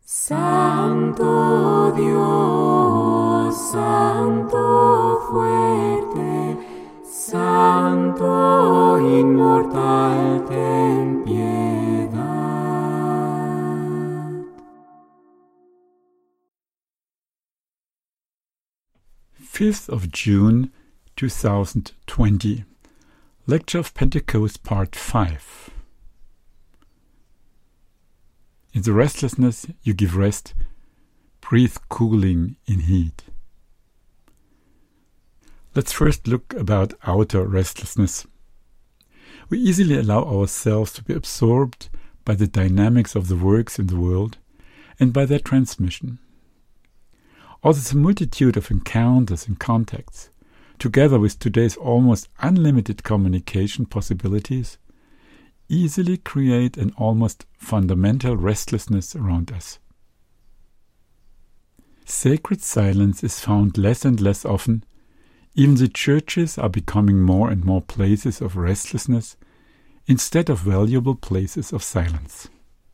Santo Dios, Santo fuerte, Santo inmortal, ten piedad. 5th of June, 2020. Lecture of Pentecost, Part 5. In the restlessness you give rest, breathe cooling in heat. Let's first look about outer restlessness. We easily allow ourselves to be absorbed by the dynamics of the works in the world and by their transmission. Also, the multitude of encounters and contacts, together with today's almost unlimited communication possibilities, easily create an almost fundamental restlessness around us. Sacred silence is found less and less often. Even the churches are becoming more and more places of restlessness instead of valuable places of silence.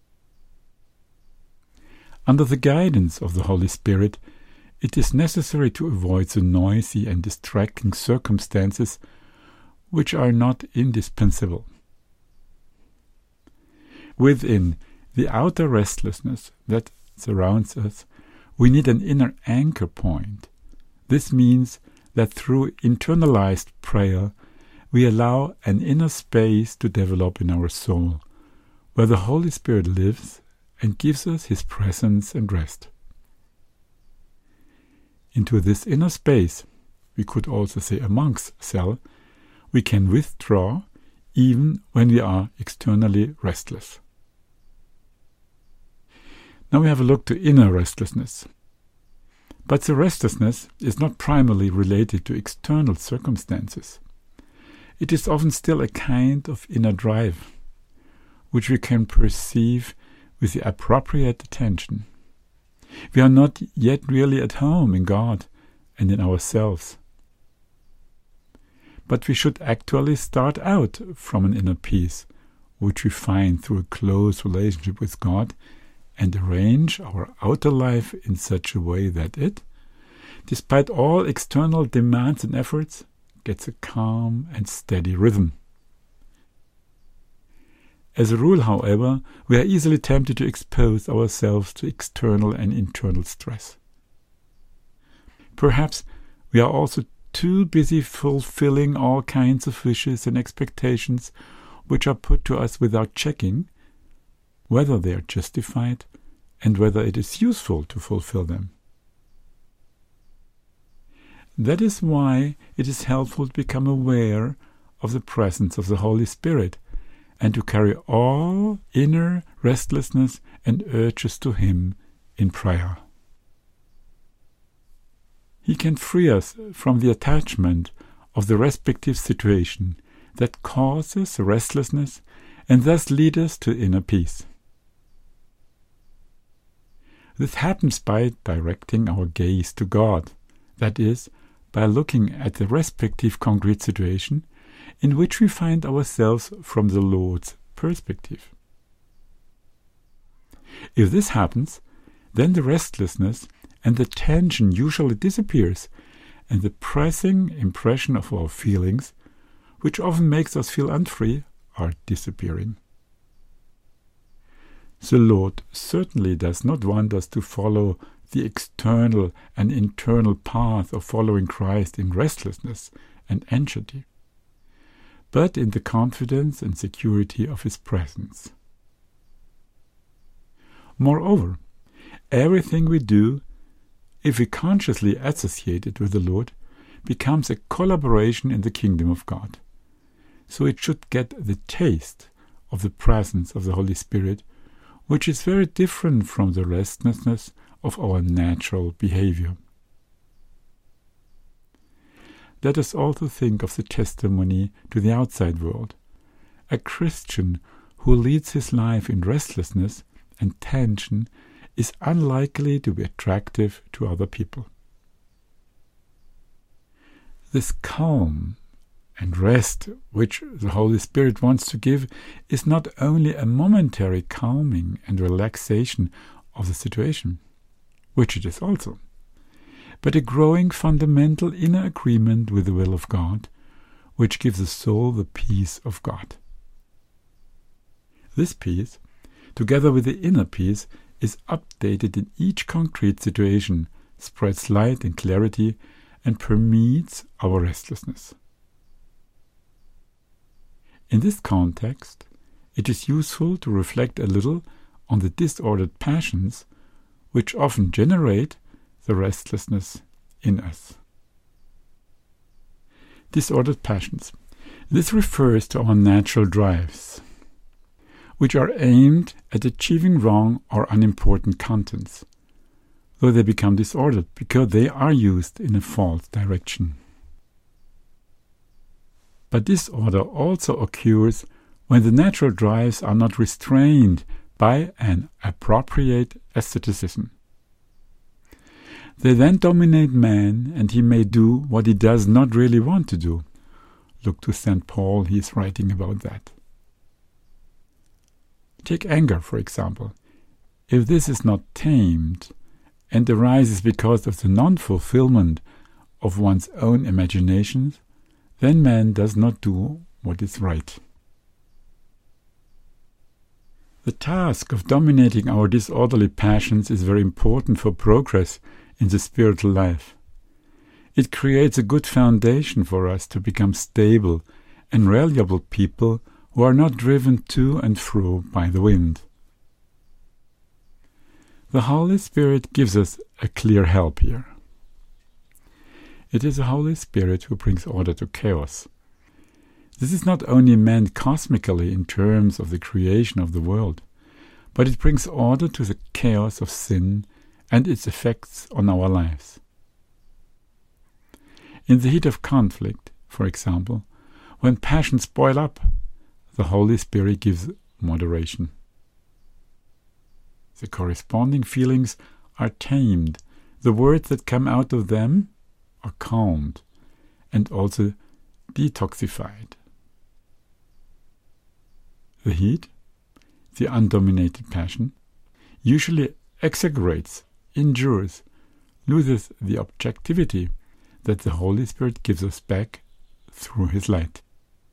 Under the guidance of the Holy Spirit, it is necessary to avoid the noisy and distracting circumstances which are not indispensable. Within the outer restlessness that surrounds us, we need an inner anchor point. This means that through internalized prayer, we allow an inner space to develop in our soul, where the Holy Spirit lives and gives us His presence and rest. Into this inner space, we could also say a monk's cell, we can withdraw even when we are externally restless. Now we have a look to inner restlessness. But the restlessness is not primarily related to external circumstances. It is often still a kind of inner drive, which we can perceive with the appropriate attention. We are not yet really at home in God and in ourselves. But we should actually start out from an inner peace, which we find through a close relationship with God, and arrange our outer life in such a way that it, despite all external demands and efforts, gets a calm and steady rhythm. As a rule, however, we are easily tempted to expose ourselves to external and internal stress. Perhaps we are also too busy fulfilling all kinds of wishes and expectations which are put to us without checking whether they are justified and whether it is useful to fulfill them. That is why it is helpful to become aware of the presence of the Holy Spirit and to carry all inner restlessness and urges to Him in prayer. He can free us from the attachment of the respective situation that causes restlessness and thus lead us to inner peace. This happens by directing our gaze to God, that is, by looking at the respective concrete situation in which we find ourselves from the Lord's perspective. If this happens, then the restlessness and the tension usually disappears, and the pressing impression of our feelings, which often makes us feel unfree, are disappearing. The Lord certainly does not want us to follow the external and internal path of following Christ in restlessness and anxiety, but in the confidence and security of His presence. Moreover, everything we do, if we consciously associate it with the Lord, becomes a collaboration in the kingdom of God. So it should get the taste of the presence of the Holy Spirit, which is very different from the restlessness of our natural behavior. Let us also think of the testimony to the outside world. A Christian who leads his life in restlessness and tension is unlikely to be attractive to other people. This calm and rest which the Holy Spirit wants to give is not only a momentary calming and relaxation of the situation, which it is also, but a growing fundamental inner agreement with the will of God, which gives the soul the peace of God. This peace, together with the inner peace, is updated in each concrete situation, spreads light and clarity, and permeates our restlessness. In this context, it is useful to reflect a little on the disordered passions which often generate the restlessness in us. Disordered passions. This refers to our natural drives, which are aimed at achieving wrong or unimportant contents, though they become disordered because they are used in a false direction. But disorder also occurs when the natural drives are not restrained by an appropriate asceticism. They then dominate man, and he may do what he does not really want to do. Look to St. Paul, he is writing about that. Take anger, for example. If this is not tamed and arises because of the non-fulfillment of one's own imaginations, then man does not do what is right. The task of dominating our disorderly passions is very important for progress in the spiritual life. It creates a good foundation for us to become stable and reliable people who are not driven to and fro by the wind. The Holy Spirit gives us a clear help here. It is the Holy Spirit who brings order to chaos. This is not only meant cosmically in terms of the creation of the world, but it brings order to the chaos of sin and its effects on our lives. In the heat of conflict, for example, when passions boil up, the Holy Spirit gives moderation. The corresponding feelings are tamed, the words that come out of them are calmed and also detoxified. The heat, the undominated passion, usually exaggerates, endures, loses the objectivity that the Holy Spirit gives us back through His light.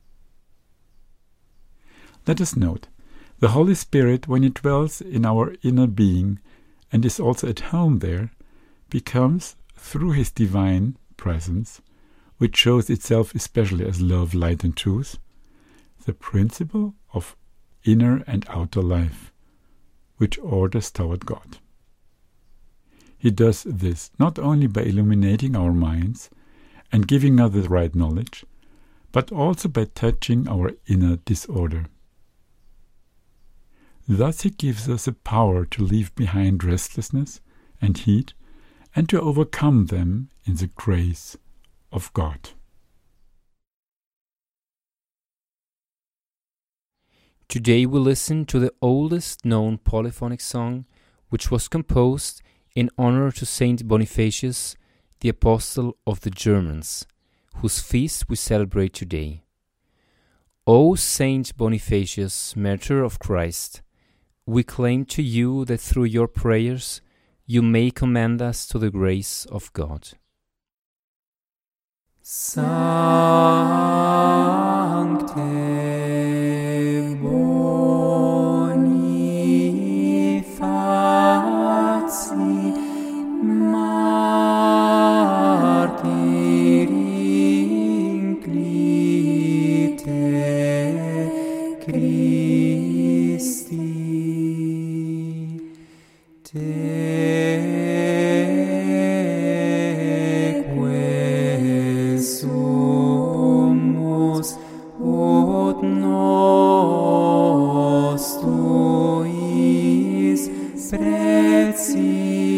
Let us note, the Holy Spirit, when He dwells in our inner being and is also at home there, becomes, through His divine presence, which shows itself especially as love, light and truth, the principle of inner and outer life, which orders toward God. He does this not only by illuminating our minds and giving us the right knowledge, but also by touching our inner disorder. Thus He gives us the power to leave behind restlessness and heat and to overcome them in the grace of God. Today we listen to the oldest known polyphonic song, which was composed in honor to Saint Bonifacius, the Apostle of the Germans, whose feast we celebrate today. O Saint Bonifacius, martyr of Christ, we claim to you that through your prayers you may commend us to the grace of God. Sancte Bonifaci Martyr inclite Christi Teque sumus ut nos tuis precipitia